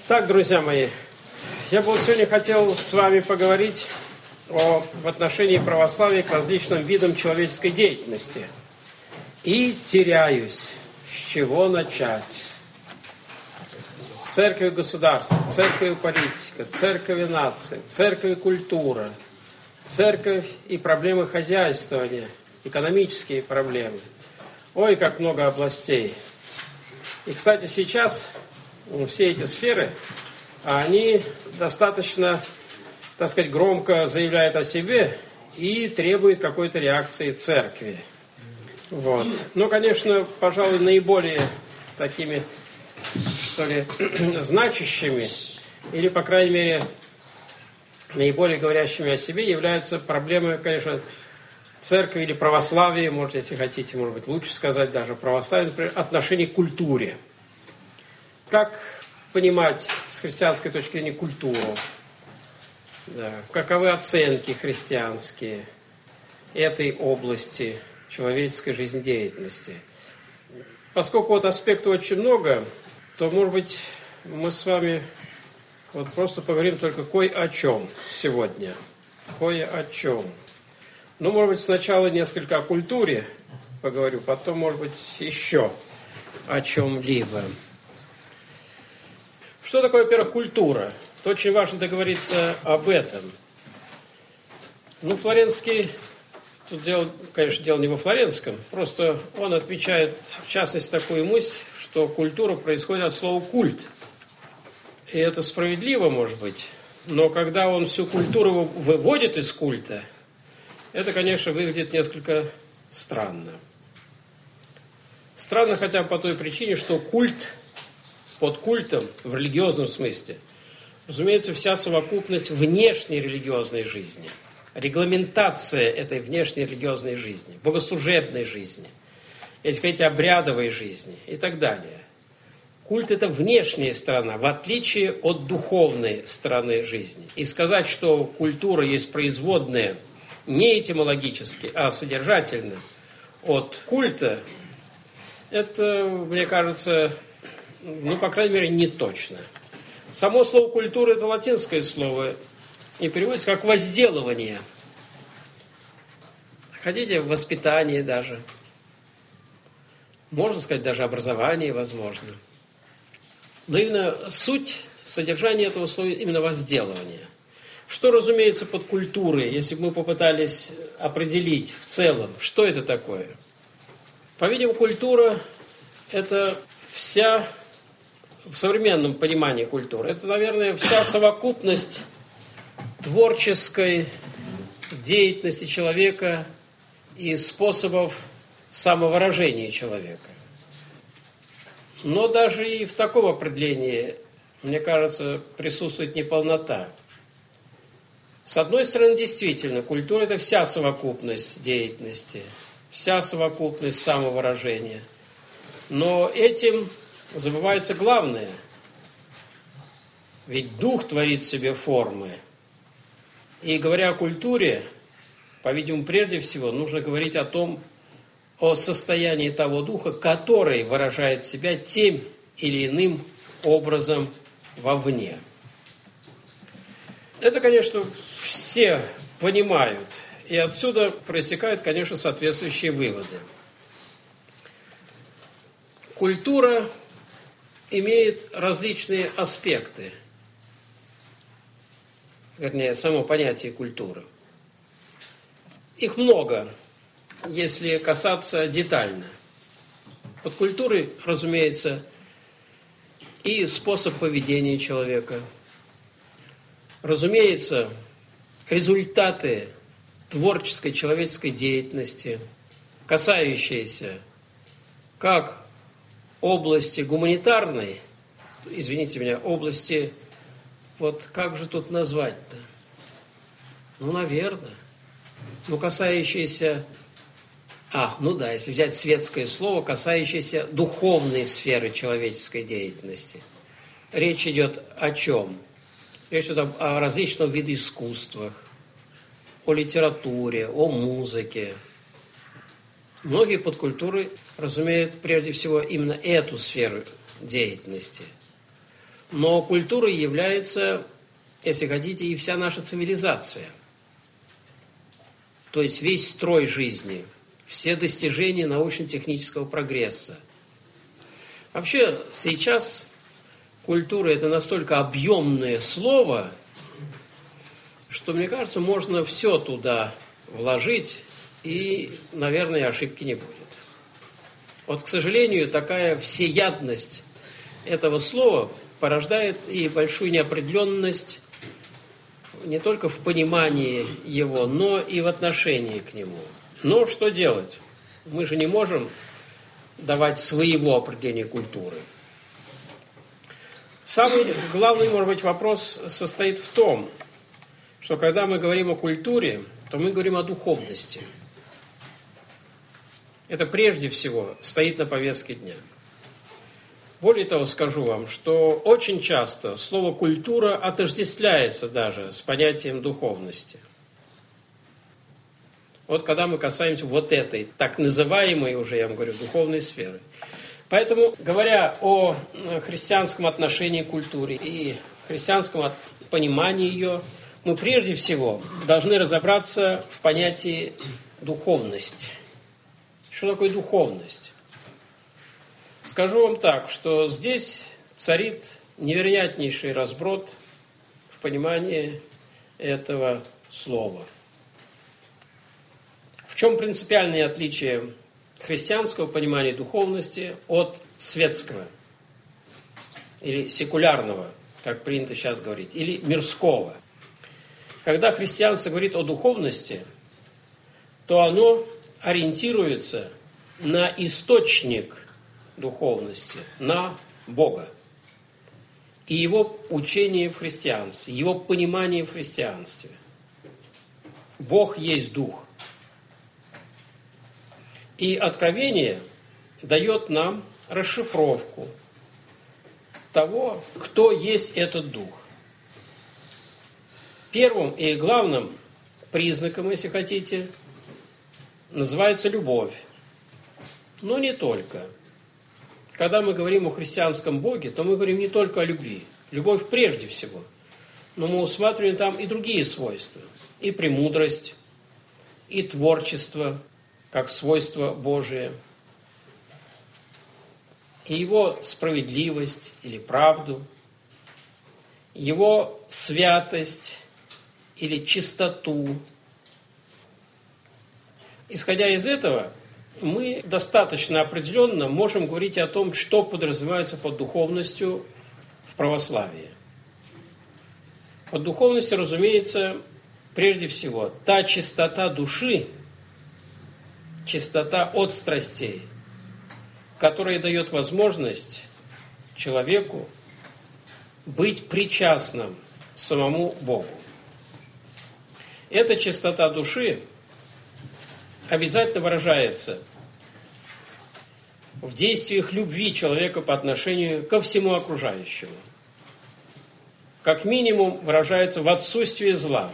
Так, друзья мои, я бы сегодня хотел с вами поговорить в отношении православия к различным видам человеческой деятельности. И теряюсь, с чего начать. Церковь и государство, церковь и политика, церковь и нация, церковь и культура, церковь и проблемы хозяйствования, экономические проблемы. Ой, как много областей. И, кстати, сейчас все эти сферы, они достаточно, так сказать, громко заявляют о себе и требуют какой-то реакции церкви. Вот. Но, конечно, пожалуй, наиболее такими, что ли, значащими, или, по крайней мере, наиболее говорящими о себе являются проблемы, конечно, церкви или православия, может, если хотите, может быть, лучше сказать даже православие, например, отношение к культуре. Как понимать с христианской точки зрения культуру? Да. Каковы оценки христианские этой области человеческой жизнедеятельности? Поскольку вот аспектов очень много, то, может быть, мы с вами вот просто поговорим только кое о чем сегодня. Кое о чем. Ну, может быть, сначала несколько о культуре поговорю, потом, может быть, еще о чем-либо. Что такое, во-первых, культура? Это очень важно договориться об этом. Ну, Флоренский, тут дело, конечно, дело не во Флоренском, просто он отмечает, в частности, такую мысль, что культура происходит от слова «культ». И это справедливо, может быть, но когда он всю культуру выводит из культа, это, конечно, выглядит несколько странно. Странно хотя бы по той причине, что культ, под культом, в религиозном смысле, разумеется, вся совокупность внешней религиозной жизни, регламентация этой внешней религиозной жизни, богослужебной жизни, если хотите, обрядовой жизни и так далее. Культ – это внешняя сторона, в отличие от духовной стороны жизни. И сказать, что культура есть производная не этимологически, а содержательно от культа, это, мне кажется, ну, по крайней мере, не точно. Само слово «культура» – это латинское слово, и переводится как «возделывание». Хотите, воспитание даже. Можно сказать, даже образование возможно. Но именно суть, содержание этого слова именно возделывание. Что, разумеется, под культурой, если бы мы попытались определить в целом, что это такое? По-видимому, культура – это вся, в современном понимании культуры, это, наверное, вся совокупность творческой деятельности человека и способов самовыражения человека. Но даже и в таком определении, мне кажется, присутствует неполнота. С одной стороны, действительно, культура – это вся совокупность деятельности, вся совокупность самовыражения. Но этим забывается главное. Ведь дух творит в себе формы. И говоря о культуре, по-видимому, прежде всего, нужно говорить о состоянии того духа, который выражает себя тем или иным образом вовне. Это, конечно, все понимают, и отсюда проистекают, конечно, соответствующие выводы. Культура имеет различные аспекты, вернее, само понятие культуры. Их много, если касаться детально. Под культурой, разумеется, и способ поведения человека. Разумеется, результаты творческой человеческой деятельности, касающиеся как области гуманитарной, извините меня, области, вот как же тут назвать-то? Ну, наверное. Ну, касающиеся, если взять светское слово, касающееся духовной сферы человеческой деятельности. Речь идет о чем? Речь идет о различных видах искусствах, о литературе, о музыке. Многие под культурой разумеют прежде всего именно эту сферу деятельности. Но культурой является, если хотите, и вся наша цивилизация. То есть весь строй жизни, все достижения научно-технического прогресса. Вообще сейчас культура – это настолько объемное слово, что, мне кажется, можно все туда вложить, и, наверное, ошибки не будет. Вот, к сожалению, такая всеядность этого слова порождает и большую неопределенность не только в понимании его, но и в отношении к нему. Но что делать? Мы же не можем давать своего определения культуры. Самый главный, может быть, вопрос состоит в том, что когда мы говорим о культуре, то мы говорим о духовности. Это прежде всего стоит на повестке дня. Более того, скажу вам, что очень часто слово «культура» отождествляется даже с понятием духовности. Вот когда мы касаемся вот этой, так называемой уже, я вам говорю, духовной сферы. Поэтому, говоря о христианском отношении к культуре и христианском понимании ее, мы прежде всего должны разобраться в понятии духовность. Что такое духовность? Скажу вам так, что здесь царит невероятнейший разброд в понимании этого слова. В чем принципиальное отличие христианского понимания духовности от светского или секулярного, как принято сейчас говорить, или мирского? Когда христианство говорит о духовности, то оно ориентируется на источник духовности, на Бога и его учение в христианстве, его понимание в христианстве. Бог есть Дух. И Откровение дает нам расшифровку того, кто есть этот Дух. Первым и главным признаком, если хотите, называется любовь. Но не только. Когда мы говорим о христианском Боге, то мы говорим не только о любви. Любовь прежде всего. Но мы усматриваем там и другие свойства. И премудрость, и творчество, как свойство Божие, и его справедливость или правду, его святость или чистоту. Исходя из этого, мы достаточно определенно можем говорить о том, что подразумевается под духовностью в православии. Под духовностью, разумеется, прежде всего, та чистота души, чистота от страстей, которая дает возможность человеку быть причастным самому Богу. Эта чистота души обязательно выражается в действиях любви человека по отношению ко всему окружающему. Как минимум выражается в отсутствии зла.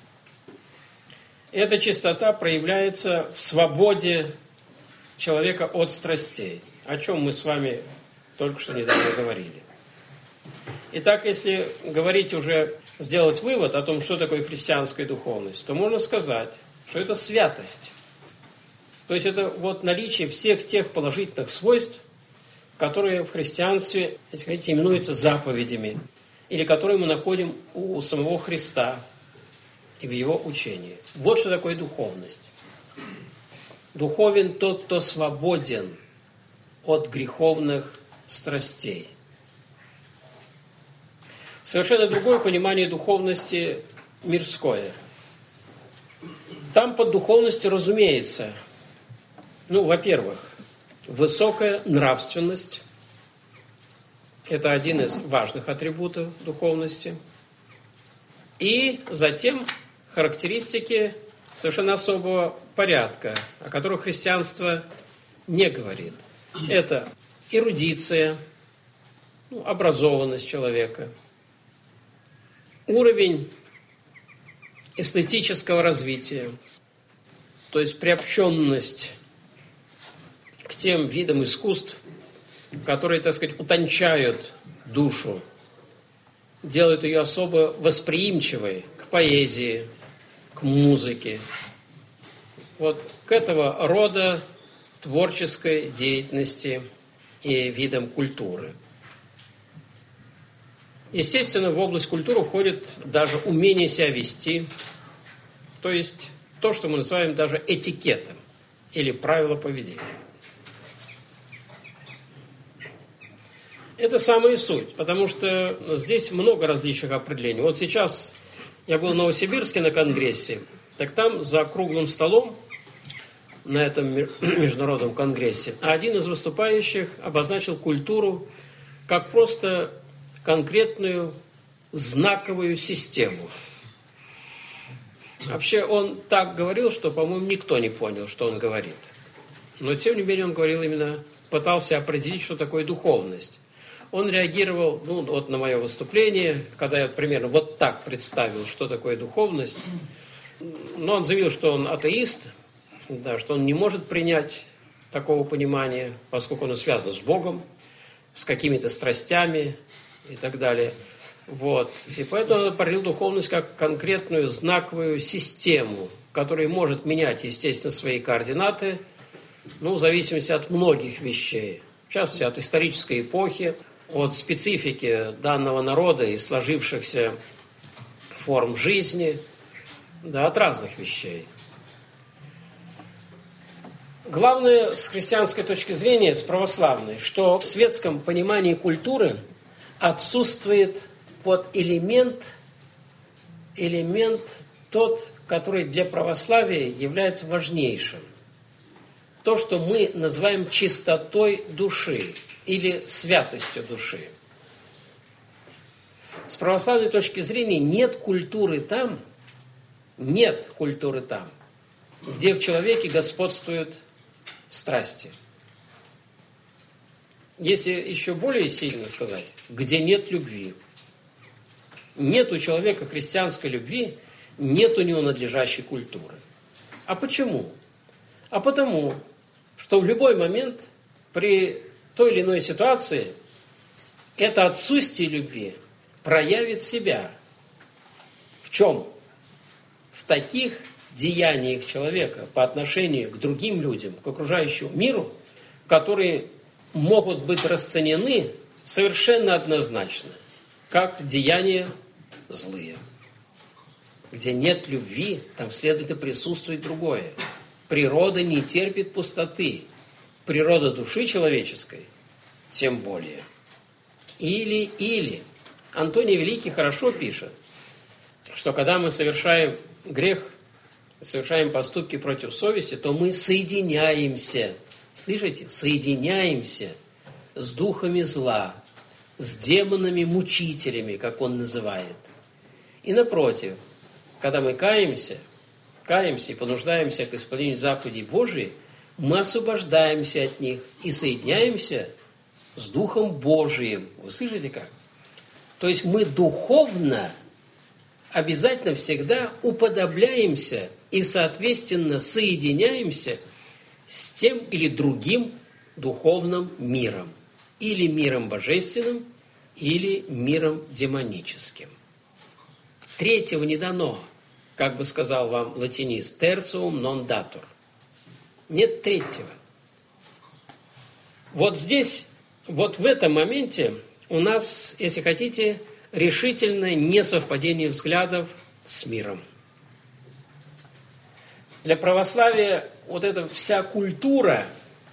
Эта чистота проявляется в свободе человека от страстей, о чем мы с вами только что недавно говорили. Итак, если говорить уже, сделать вывод о том, что такое христианская духовность, то можно сказать, что это святость. То есть это вот наличие всех тех положительных свойств, которые в христианстве, если хотите, именуются заповедями, или которые мы находим у самого Христа и в его учении. Вот что такое духовность. Духовен тот, кто свободен от греховных страстей. Совершенно другое понимание духовности мирское. Там под духовностью, разумеется, во-первых, высокая нравственность. Это один из важных атрибутов духовности. И затем характеристики совершенно особого порядка, о которых христианство не говорит. Это эрудиция, образованность человека, уровень эстетического развития, то есть приобщенность тем видам искусств, которые, так сказать, утончают душу делают ее особо восприимчивой к поэзии, к музыке. Вот к этого рода творческой деятельности и видам культуры. Естественно, в область культуры входит даже умение себя вести, то есть то, что мы называем даже этикетом или правила поведения. Это самая суть, потому что здесь много различных определений. Вот сейчас я был в Новосибирске на конгрессе, так там за круглым столом на этом международном конгрессе один из выступающих обозначил культуру как просто конкретную знаковую систему. Вообще он так говорил, что, по-моему, никто не понял, что он говорит. Но, тем не менее, он говорил именно, пытался определить, что такое духовность. Он реагировал, вот на мое выступление, когда я примерно вот так представил, что такое духовность. Но он заявил, что он атеист, да, что он не может принять такого понимания, поскольку оно связано с Богом, с какими-то страстями и так далее. Вот. И поэтому он определил духовность как конкретную знаковую систему, которая может менять, естественно, свои координаты, в зависимости от многих вещей. В частности, от исторической эпохи, от специфики данного народа и сложившихся форм жизни, да, от разных вещей. Главное, с христианской точки зрения, с православной, что в светском понимании культуры отсутствует вот элемент тот, который для православия является важнейшим. То, что мы называем чистотой души или святостью души. С православной точки зрения нет культуры там, где в человеке господствуют страсти. Если еще более сильно сказать, где нет любви. Нет у человека христианской любви, нет у него надлежащей культуры. А почему? А потому, что в любой момент при той или иной ситуации это отсутствие любви проявит себя. В чем? В таких деяниях человека по отношению к другим людям, к окружающему миру, которые могут быть расценены совершенно однозначно, как деяния злые. Где нет любви, там следует и присутствует другое. Природа не терпит пустоты. Природа души человеческой тем более. Или. Антоний Великий хорошо пишет, что когда мы совершаем грех, совершаем поступки против совести, то мы соединяемся. Слышите? Соединяемся с духами зла, с демонами-мучителями, как он называет. И напротив, когда мы каемся и понуждаемся к исполнению заповедей Божией, мы освобождаемся от них и соединяемся с Духом Божиим. Вы слышите как? То есть мы духовно обязательно всегда уподобляемся и, соответственно, соединяемся с тем или другим духовным миром. Или миром божественным, или миром демоническим. Третьего не дано, как бы сказал вам латинист, tertium non datur. Нет третьего. Вот здесь, вот в этом моменте у нас, если хотите, решительное несовпадение взглядов с миром. Для православия вот эта вся культура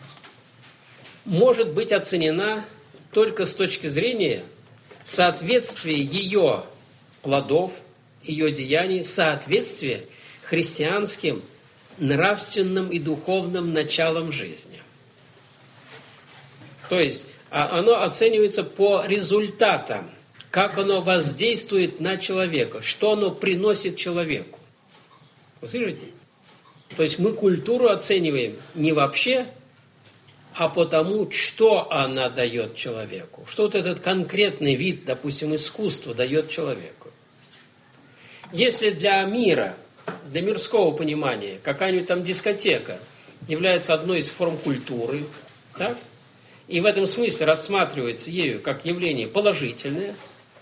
может быть оценена только с точки зрения соответствия ее плодов, ее деяний, соответствия христианским нравственным и духовным началам жизни. То есть оно оценивается по результатам, как оно воздействует на человека, что оно приносит человеку. Вы слышите? То есть мы культуру оцениваем не вообще, а потому, что она дает человеку. Что вот этот конкретный вид, допустим, искусства дает человеку. Если для мира, для мирского понимания, какая-нибудь там дискотека является одной из форм культуры, так? И в этом смысле рассматривается ею как явление положительное,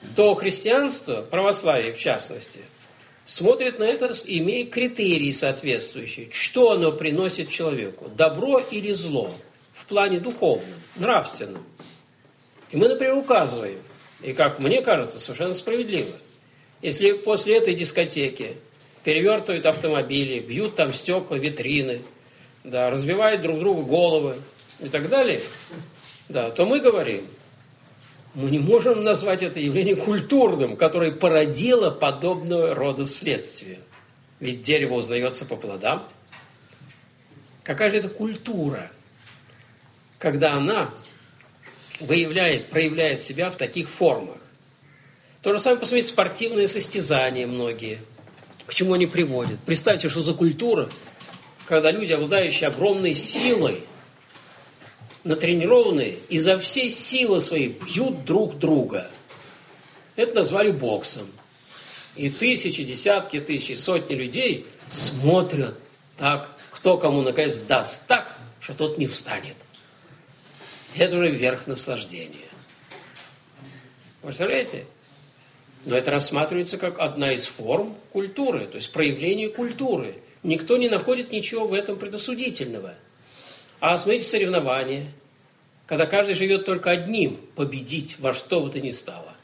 то христианство, православие в частности, смотрит на это, имея критерии соответствующие. Что оно приносит человеку? Добро или зло? В плане духовном, нравственном. И мы, например, указываем, и как мне кажется, совершенно справедливо, если после этой дискотеки перевертывают автомобили, бьют там стекла, витрины, да, разбивают друг другу головы и так далее, да, то мы говорим, мы не можем назвать это явление культурным, которое породило подобного рода следствия. Ведь дерево узнается по плодам. Какая же это культура, когда она проявляет себя в таких формах? То же самое, посмотрите, спортивные состязания многие. К чему они приводят? Представьте, что за культура, когда люди, обладающие огромной силой, натренированные, изо всей силы своей бьют друг друга. Это назвали боксом. И тысячи, десятки тысяч, сотни людей смотрят так, кто кому наконец даст так, что тот не встанет. Это уже верх наслаждения. Представляете? Но это рассматривается как одна из форм культуры, то есть проявление культуры. Никто не находит ничего в этом предосудительного. А смотрите, соревнования, когда каждый живет только одним – победить во что бы то ни стало.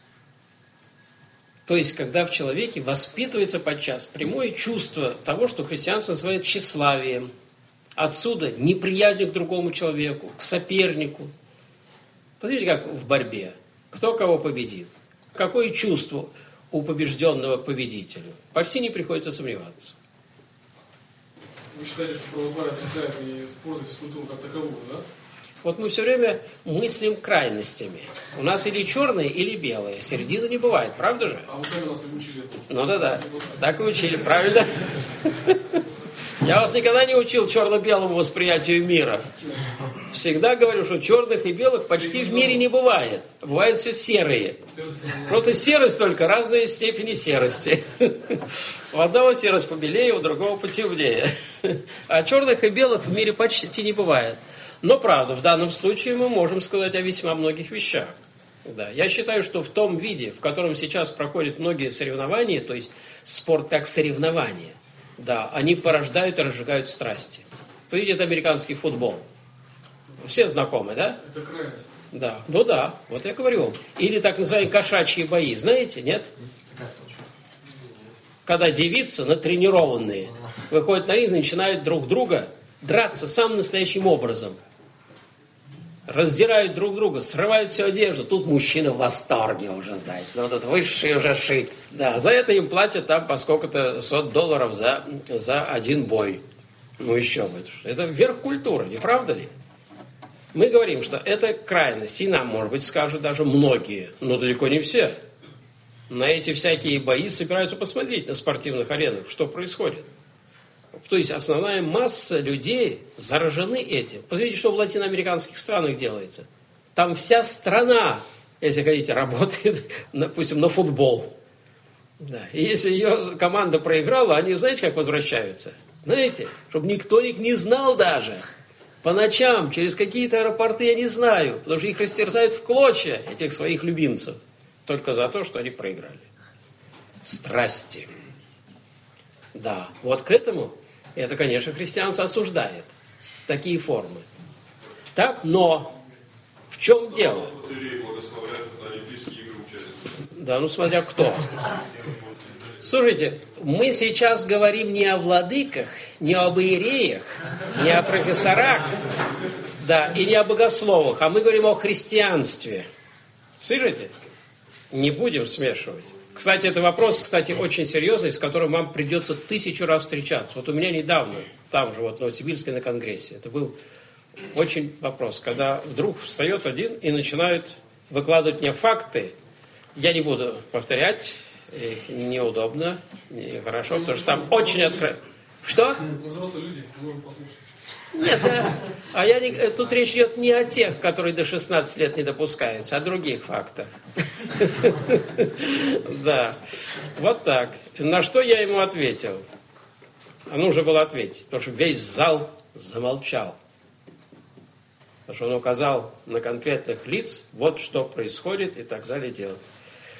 То есть, когда в человеке воспитывается подчас прямое чувство того, что христианство называет тщеславием. Отсюда неприязнь к другому человеку, к сопернику. Посмотрите, как в борьбе. Кто кого победит? Какое чувство у побежденного победителя? Почти не приходится сомневаться. Вы считаете, что православие отрицает и спорт, и физкультуру как таковую, да? Вот мы все время мыслим крайностями. У нас или черное, или белое. Середины не бывает, правда же? А вы сами нас и учили это. Ну да. Так и учили, правильно? Я вас никогда не учил черно-белому восприятию мира. Всегда говорю, что черных и белых почти в мире не бывает. Бывает все серые. Просто серость только, разные степени серости. У одного серость побелее, у другого потемнее. А черных и белых в мире почти не бывает. Но правда, в данном случае мы можем сказать о весьма многих вещах. Да. Я считаю, что в том виде, в котором сейчас проходят многие соревнования, то есть спорт как соревнование, да, они порождают и разжигают страсти. Видите, это американский футбол. Все знакомы, да? Это крайность. Да, ну да, вот я говорю. Или так называемые кошачьи бои, знаете, нет? Когда девицы, натренированные, выходят на ринг и начинают друг друга драться самым настоящим образом. Раздирают друг друга, срывают всю одежду. Тут мужчина в восторге уже, знаете. Ну, вот это высший уже шик. Да, за это им платят там по сколько-то $100 за один бой. Ну, еще бы. Это верх культуры, не правда ли? Мы говорим, что это крайность. И нам, может быть, скажут даже многие, но далеко не все. На эти всякие бои собираются посмотреть на спортивных аренах, что происходит. То есть основная масса людей заражены этим. Посмотрите, что в латиноамериканских странах делается. Там вся страна, если хотите, работает, допустим, на футбол. Да. И если ее команда проиграла, они, знаете, как возвращаются? Знаете, чтобы никто не знал даже. По ночам, через какие-то аэропорты, я не знаю, потому что их растерзают в клочья, этих своих любимцев, только за то, что они проиграли. Страсти. Да, вот к этому, это, конечно, христианство осуждает такие формы. Так, но в чем дело? Да, ну смотря кто. Слушайте, мы сейчас говорим не о владыках, не об иереях, не о профессорах, да, и не о богословах, а мы говорим о христианстве. Слышите? Не будем смешивать. Кстати, это вопрос, очень серьезный, с которым вам придется 1000 раз встречаться. Вот у меня недавно, там же, вот в Новосибирске на конгрессе, это был очень вопрос, когда вдруг встает один и начинает выкладывать мне факты. Я не буду повторять, их неудобно, нехорошо, потому что там очень открыто. Что? Взрослые люди, можем послушать. Нет, тут речь идет не о тех, которые до 16 лет не допускаются, а о других фактах. Да, вот так. На что я ему ответил? А нужно было ответить, потому что весь зал замолчал. Потому что он указал на конкретных лиц, вот что происходит и так далее делать.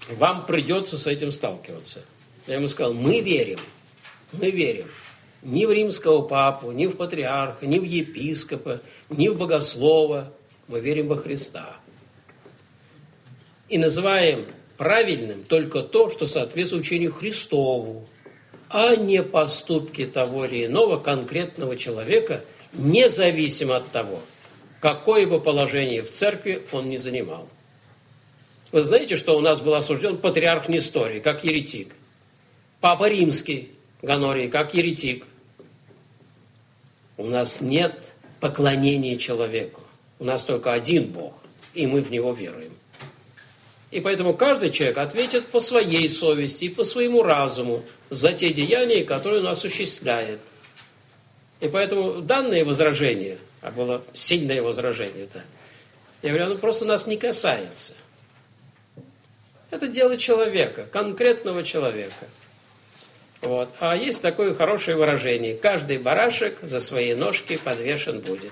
вам придется с этим сталкиваться. Я ему сказал, мы верим ни в римского папу, ни в патриарха, ни в епископа, ни в богослова. Мы верим во Христа. И называем правильным только то, что соответствует учению Христову, а не поступки того или иного конкретного человека, независимо от того, какое бы положение в церкви он ни занимал. Вы знаете, что у нас был осужден патриарх Несторий, как еретик. Папа Римский, Гонорий, как еретик. У нас нет поклонения человеку. У нас только один Бог, и мы в Него веруем. И поэтому каждый человек ответит по своей совести и по своему разуму за те деяния, которые он осуществляет. И поэтому данное возражение, а было сильное возражение-то, я говорю, оно просто нас не касается. Это дело человека, конкретного человека. Вот. А есть такое хорошее выражение. Каждый барашек за свои ножки подвешен будет.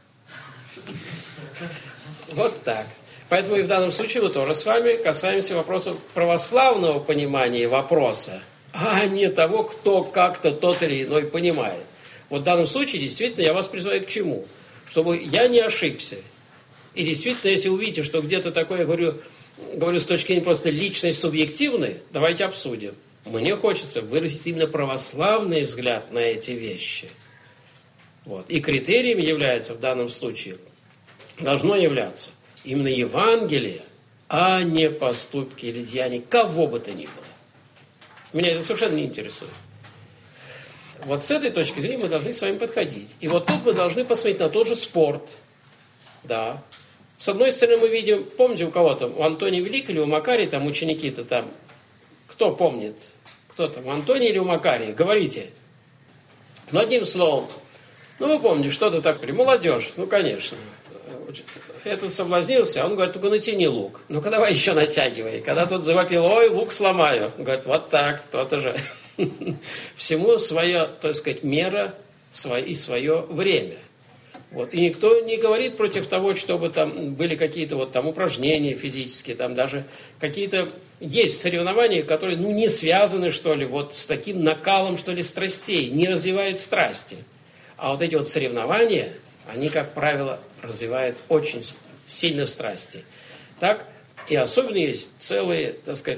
Вот так. Поэтому и в данном случае мы тоже с вами касаемся вопросов православного понимания вопроса, а не того, кто как-то тот или иной понимает. Вот в данном случае действительно я вас призываю к чему? Чтобы я не ошибся. И действительно, если увидите, что где-то такое, я говорю с точки зрения просто личной, субъективной, давайте обсудим. Мне хочется выразить именно православный взгляд на эти вещи. Вот. И критерием является в данном случае, должно являться именно Евангелие, а не поступки или деяния кого бы то ни было. Меня это совершенно не интересует. Вот с этой точки зрения мы должны с вами подходить. И вот тут мы должны посмотреть на тот же спорт. Да. С одной стороны мы видим, помните у кого там, у Антония Великого или у Макария, там ученики-то там, кто помнит, кто там, у Антония или у Макария, говорите. Ну, одним словом, вы помните, что-то такое, молодежь, конечно. Этот соблазнился, он говорит, только натяни лук. Ну-ка давай еще натягивай. Когда тот завопил, ой, лук сломаю. Он говорит, вот так, то-то же. Всему своя, так сказать, мера и свое время. Вот. И никто не говорит против того, чтобы там были какие-то вот там упражнения физические, там даже какие-то есть соревнования, которые не связаны, что ли, вот с таким накалом, что ли, страстей, не развивают страсти. А вот эти вот соревнования, они, как правило, развивают очень сильно страсти. Так, и особенно есть целая, так сказать,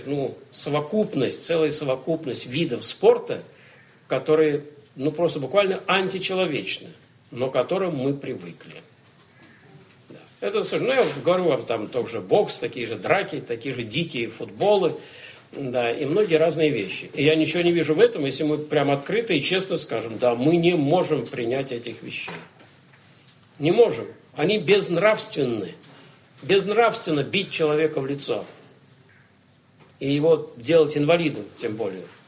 целая совокупность видов спорта, которые, просто буквально античеловечны, но к которым мы привыкли. Да. Это, я говорю вам, там тоже бокс, такие же драки, такие же дикие футболы, да, и многие разные вещи. И я ничего не вижу в этом, если мы прям открыто и честно скажем, да, мы не можем принять этих вещей. Не можем. Они безнравственны. Безнравственно бить человека в лицо. И его делать инвалидом, тем более.